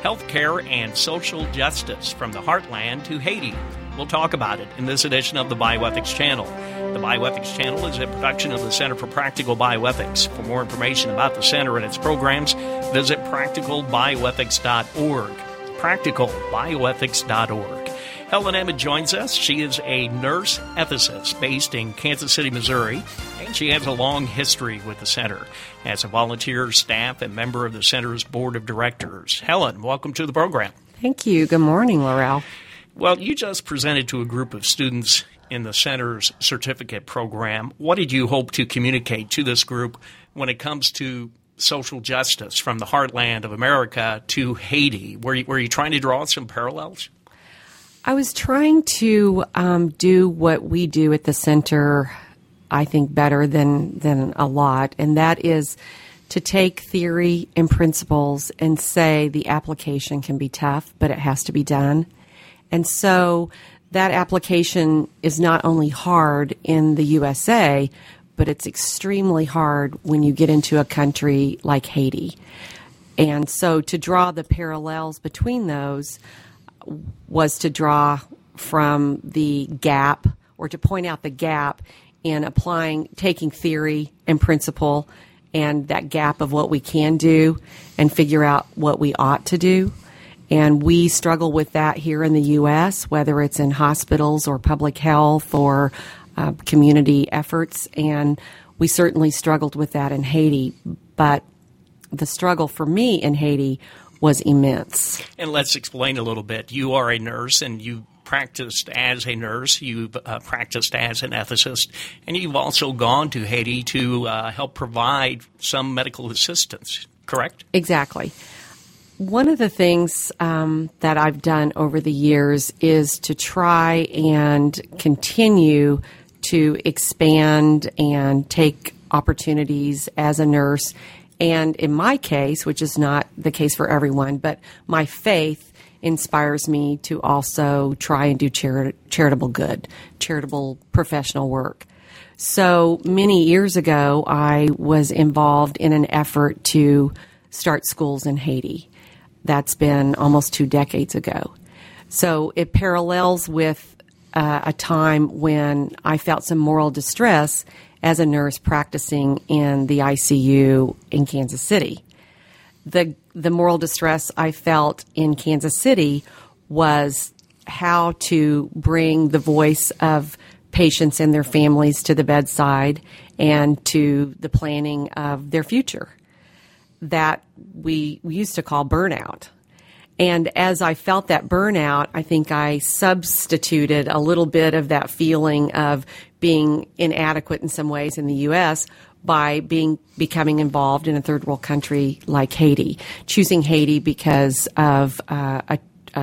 healthcare and social justice from the heartland to Haiti. We'll talk about it in this edition of the Bioethics Channel. The Bioethics Channel is a production of the Center for Practical Bioethics. For more information about the center and its programs, visit practicalbioethics.org. practicalbioethics.org. Helen Emmett joins us. She is a nurse ethicist based in Kansas City, Missouri, and she has a long history with the center as a volunteer, staff, and member of the center's board of directors. Helen, welcome to the program. Thank you. Good morning, Laurel. Well, you just presented to a group of students in the center's certificate program. What did you hope to communicate to this group when it comes to social justice from the heartland of America to Haiti? Were you trying to draw some parallels? I was trying to do what we do at the center, I think, better than a lot, and that is to take theory and principles and say the application can be tough, but it has to be done. And so that application is not only hard in the USA, but it's extremely hard when you get into a country like Haiti. And so to draw the parallels between those was to draw from the gap, or to point out the gap in taking theory and principle and that gap of what we can do and figure out what we ought to do. And we struggle with that here in the U.S., whether it's in hospitals or public health or community efforts. And we certainly struggled with that in Haiti. But the struggle for me in Haiti was immense. And let's explain a little bit. You are a nurse, and you practiced as a nurse. You've practiced as an ethicist, and you've also gone to Haiti to help provide some medical assistance, correct? Exactly. One of the things that I've done over the years is to try and continue to expand and take opportunities as a nurse. And in my case, which is not the case for everyone, but my faith inspires me to also try and do charitable good, charitable professional work. So many years ago, I was involved in an effort to start schools in Haiti. That's been almost 2 decades ago. So it parallels with a time when I felt some moral distress as a nurse practicing in the ICU in Kansas City. The moral distress I felt in Kansas City was how to bring the voice of patients and their families to the bedside and to the planning of their future that we used to call burnout. And as I felt that burnout, I think I substituted a little bit of that feeling of being inadequate in some ways in the U.S. by becoming involved in a third world country like Haiti, choosing Haiti because of a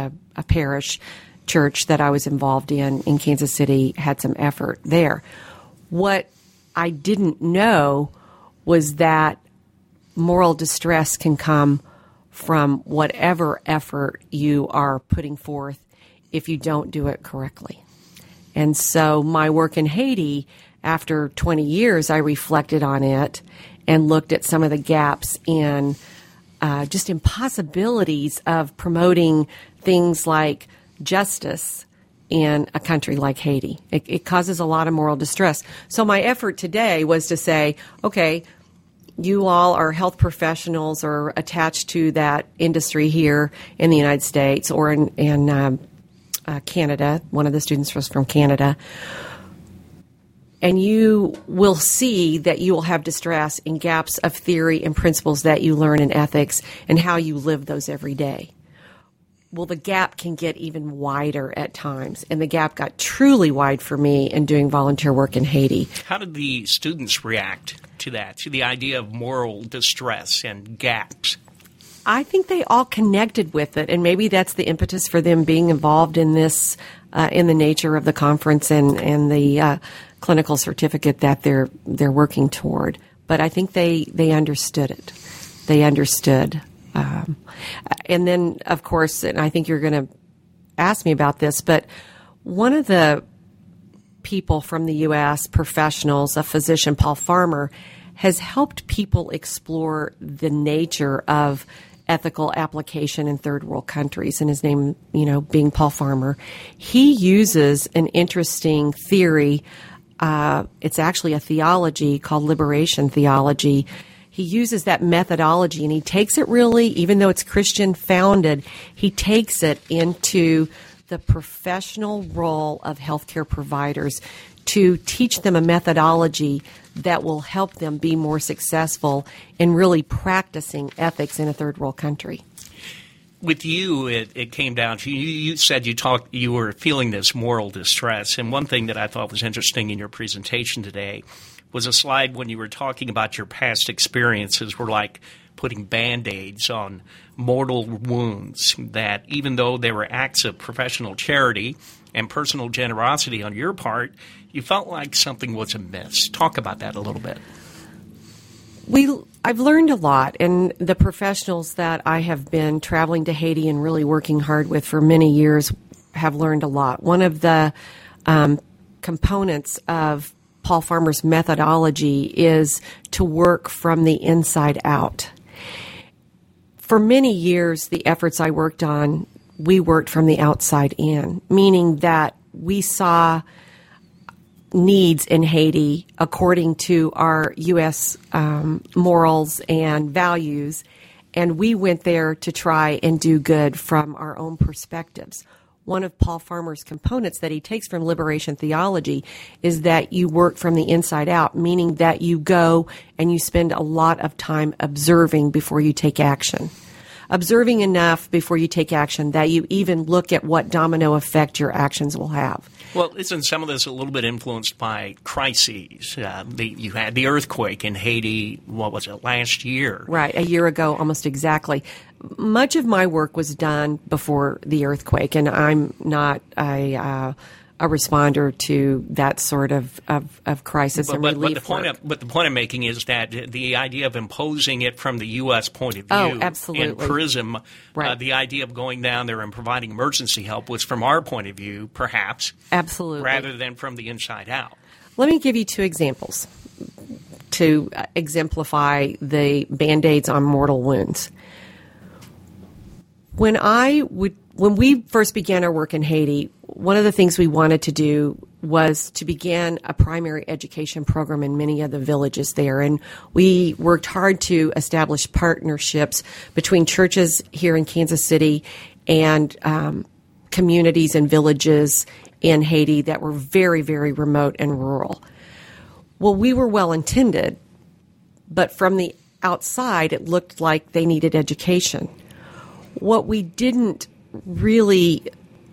parish church that I was involved in Kansas City had some effort there. What I didn't know was that moral distress can come from whatever effort you are putting forth if you don't do it correctly. And so my work in Haiti, after 20 years, I reflected on it and looked at some of the gaps in just impossibilities of promoting things like justice in a country like Haiti. It causes a lot of moral distress. So my effort today was to say, okay, you all are health professionals or attached to that industry here in the United States or in Canada. One of the students was from Canada. And you will see that you will have distress in gaps of theory and principles that you learn in ethics and how you live those every day. Well, the gap can get even wider at times, and the gap got truly wide for me in doing volunteer work in Haiti. How did the students react to that, to the idea of moral distress and gaps? I think they all connected with it, and maybe that's the impetus for them being involved in this, in the nature of the conference and the clinical certificate that they're working toward. But I think they understood it. They understood. And then, of course, and I think you're going to ask me about this, but one of the people from the U.S., professionals, a physician, Paul Farmer, has helped people explore the nature of ethical application in third world countries, and his name, being Paul Farmer. He uses an interesting theory. It's actually a theology called liberation theology. He uses that methodology, and he takes it really, even though it's Christian founded, he takes it into the professional role of healthcare providers to teach them a methodology that will help them be more successful in really practicing ethics in a third world country. With you, it came down to you said you were feeling this moral distress, and one thing that I thought was interesting in your presentation today was a slide when you were talking about your past experiences were like putting Band-Aids on mortal wounds, that even though they were acts of professional charity and personal generosity on your part, you felt like something was amiss. Talk about that a little bit. I've learned a lot, and the professionals that I have been traveling to Haiti and really working hard with for many years have learned a lot. One of the components of Paul Farmer's methodology is to work from the inside out. For many years, the efforts I worked on, we worked from the outside in, meaning that we saw needs in Haiti according to our U.S. Morals and values, and we went there to try and do good from our own perspectives. One of Paul Farmer's components that he takes from liberation theology is that you work from the inside out, meaning that you go and you spend a lot of time observing before you take action. Observing enough before you take action that you even look at what domino effect your actions will have. Well, isn't some of this a little bit influenced by crises? You had the earthquake in Haiti, what was it, last year? Right, a year ago, almost exactly. Much of my work was done before the earthquake, and I'm not a responder to that sort of crisis and relief work. But the point I'm making is that the idea of imposing it from the U.S. point of view and PRISM, right. The idea of going down there and providing emergency help was from our point of view, perhaps, absolutely, rather than from the inside out. Let me give you two examples to exemplify the Band-Aids on mortal wounds. When we first began our work in Haiti, one of the things we wanted to do was to begin a primary education program in many of the villages there. And we worked hard to establish partnerships between churches here in Kansas City and communities and villages in Haiti that were very, very remote and rural. Well, we were well-intended, but from the outside, it looked like they needed education. What we didn't really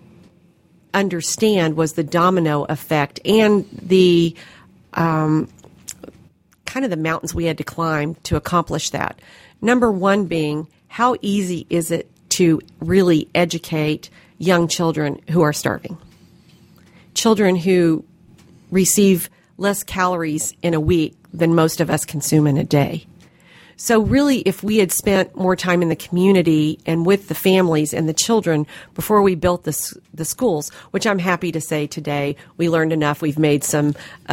understand was the domino effect and the kind of the mountains we had to climb to accomplish that. Number one being, how easy is it to really educate young children who are starving? Children who receive less calories in a week than most of us consume in a day. So really, if we had spent more time in the community and with the families and the children before we built the schools, which I'm happy to say today, we learned enough. We've made some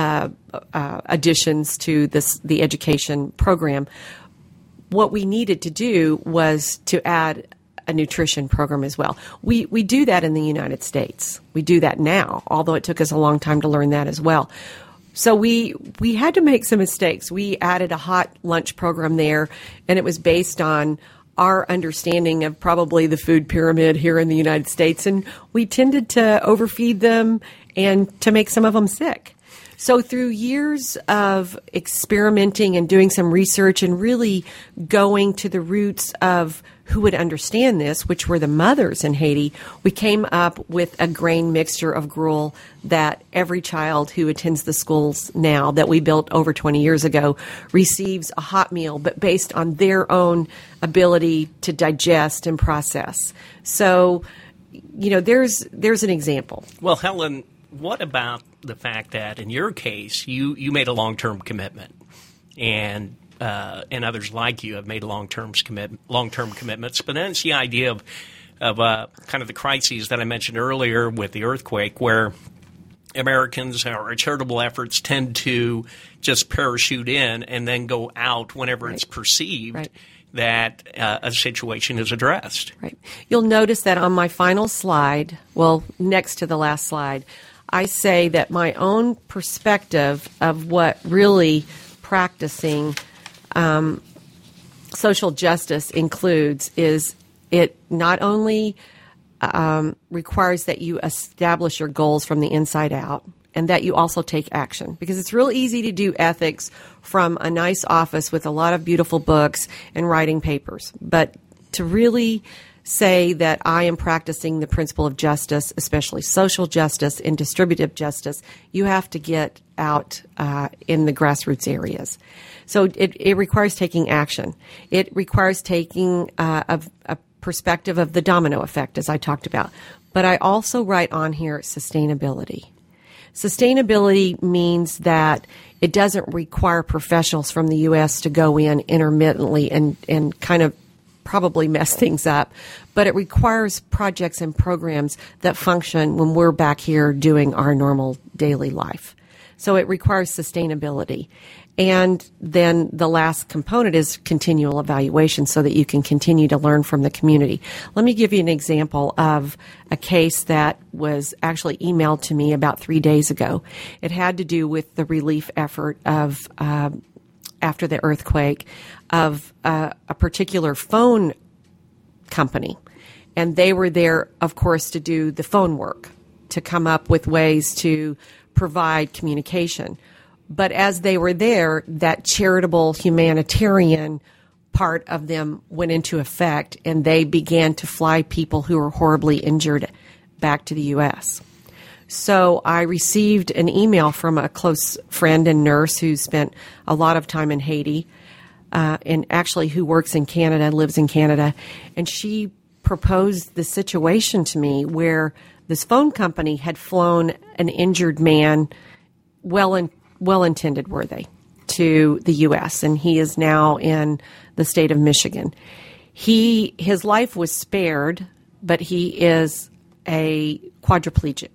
additions to the education program. What we needed to do was to add a nutrition program as well. We do that in the United States. We do that now, although it took us a long time to learn that as well. So we had to make some mistakes. We added a hot lunch program there, and it was based on our understanding of probably the food pyramid here in the United States, and we tended to overfeed them and to make some of them sick. So through years of experimenting and doing some research and really going to the roots of who would understand this, which were the mothers in Haiti, we came up with a grain mixture of gruel that every child who attends the schools now that we built over 20 years ago receives a hot meal, but based on their own ability to digest and process. So, there's an example. Well, Helen, what about the fact that in your case, you made a long-term commitment, and others like you have made long-term commitments, but then it's the idea of kind of the crises that I mentioned earlier with the earthquake, where Americans, our charitable efforts tend to just parachute in and then go out whenever it's perceived that a situation is addressed. Right. You'll notice that on my final slide, well, next to the last slide, I say that my own perspective of what really practicing social justice includes is it not only requires that you establish your goals from the inside out, and that you also take action. Because it's real easy to do ethics from a nice office with a lot of beautiful books and writing papers. But to really say that I am practicing the principle of justice, especially social justice and distributive justice, you have to get out in the grassroots areas. So it requires taking action. It requires taking a perspective of the domino effect, as I talked about. But I also write on here sustainability. Sustainability means that it doesn't require professionals from the U.S. to go in intermittently and kind of probably mess things up, but it requires projects and programs that function when we're back here doing our normal daily life. So it requires sustainability. And then the last component is continual evaluation so that you can continue to learn from the community. Let me give you an example of a case that was actually emailed to me about 3 days ago. It had to do with the relief effort of, after the earthquake, of a particular phone company. And they were there, of course, to do the phone work, to come up with ways to provide communication. But as they were there, that charitable humanitarian part of them went into effect, and they began to fly people who were horribly injured back to the U.S. So I received an email from a close friend and nurse who spent a lot of time in Haiti, and actually who works in Canada, lives in Canada, and she proposed the situation to me where this phone company had flown an injured man, well-intended were they, to the U.S., and he is now in the state of Michigan. His life was spared, but he is a quadriplegic.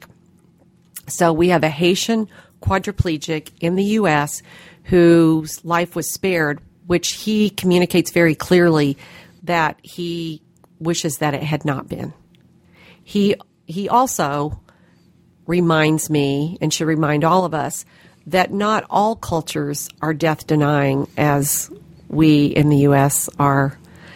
So we have a Haitian quadriplegic in the U.S. whose life was spared, which he communicates very clearly that he wishes that it had not been. He also reminds me, and should remind all of us, that not all cultures are death-denying as we in the U.S. are.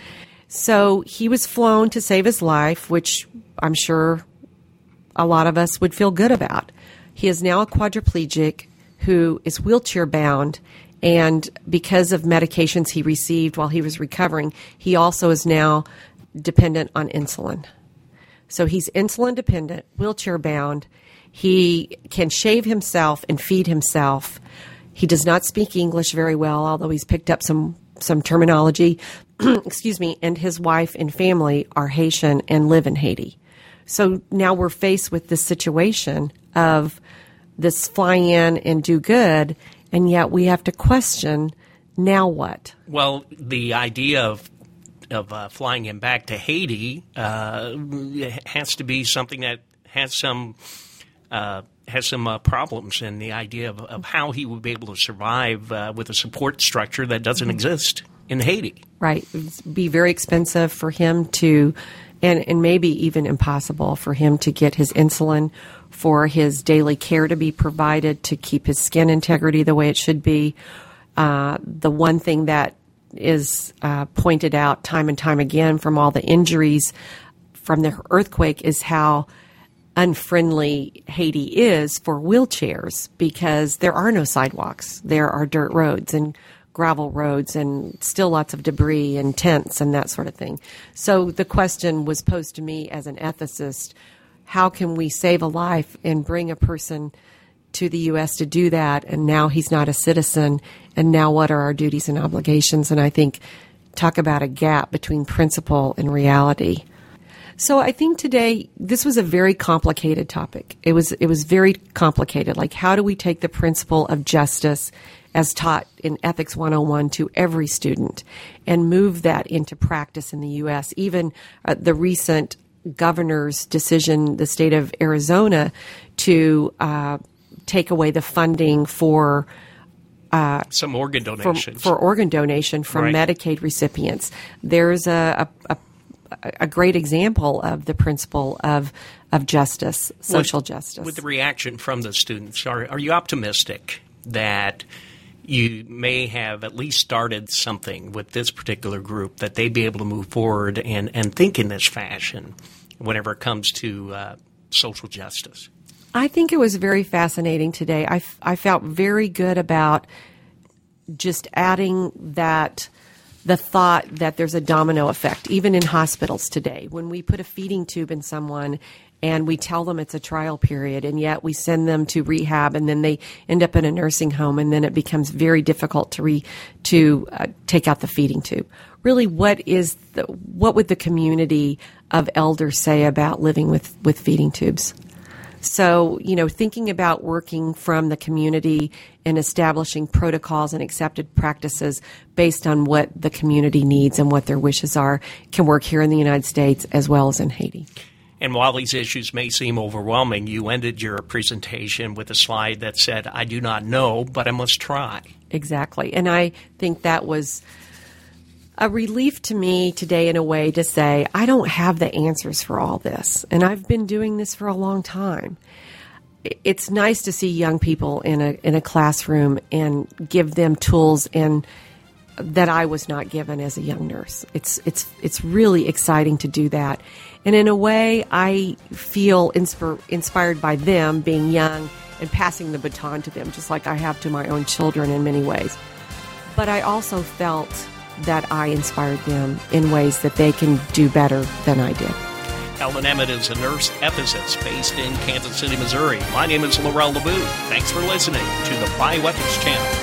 So he was flown to save his life, which I'm sure a lot of us would feel good about. He is now a quadriplegic who is wheelchair-bound, and because of medications he received while he was recovering, he also is now dependent on insulin. So he's insulin-dependent, wheelchair-bound. He can shave himself and feed himself. He does not speak English very well, although he's picked up some terminology. Excuse me. And his wife and family are Haitian and live in Haiti. So now we're faced with this situation of this fly in and do good, and yet we have to question, now what? Well, the idea of flying him back to Haiti has to be something that has some problems, and the idea of how he would be able to survive with a support structure that doesn't exist in Haiti. Right. It would be very expensive for him to, and maybe even impossible for him to get his insulin, for his daily care to be provided, to keep his skin integrity the way it should be. The one thing that is pointed out time and time again from all the injuries from the earthquake is how unfriendly Haiti is for wheelchairs, because there are no sidewalks. There are dirt roads and gravel roads and still lots of debris and tents and that sort of thing. So the question was posed to me as an ethicist, how can we save a life and bring a person to the U.S. to do that, and now he's not a citizen, and now what are our duties and obligations? And I think, talk about a gap between principle and reality. So I think today, this was a very complicated topic. It was very complicated. Like, how do we take the principle of justice as taught in Ethics 101 to every student and move that into practice in the U.S.? Even the recent governor's decision, the state of Arizona, to take away the funding for some organ donations for organ donation from Right. Medicaid recipients. There's a great example of the principle of justice, social justice. With the reaction from the students, are you optimistic that you may have at least started something with this particular group, that they'd be able to move forward and think in this fashion whenever it comes to social justice? I think it was very fascinating today. I felt very good about just adding the thought that there's a domino effect, even in hospitals today. When we put a feeding tube in someone and we tell them it's a trial period, and yet we send them to rehab, and then they end up in a nursing home, and then it becomes very difficult to take out the feeding tube. Really, what would the community of elders say about living with feeding tubes? So, thinking about working from the community and establishing protocols and accepted practices based on what the community needs and what their wishes are can work here in the United States as well as in Haiti. And while these issues may seem overwhelming, you ended your presentation with a slide that said, "I do not know, but I must try." Exactly. And I think that was a relief to me today in a way to say, I don't have the answers for all this. And I've been doing this for a long time. It's nice to see young people in a classroom and give them tools and that I was not given as a young nurse. It's really exciting to do that. And in a way, I feel inspired by them being young and passing the baton to them, just like I have to my own children in many ways. But I also felt that I inspired them in ways that they can do better than I did. Ellen Emmett is a nurse ethicist based in Kansas City, Missouri. My name is Laurel LeBoux. Thanks for listening to the Bioethics Channel.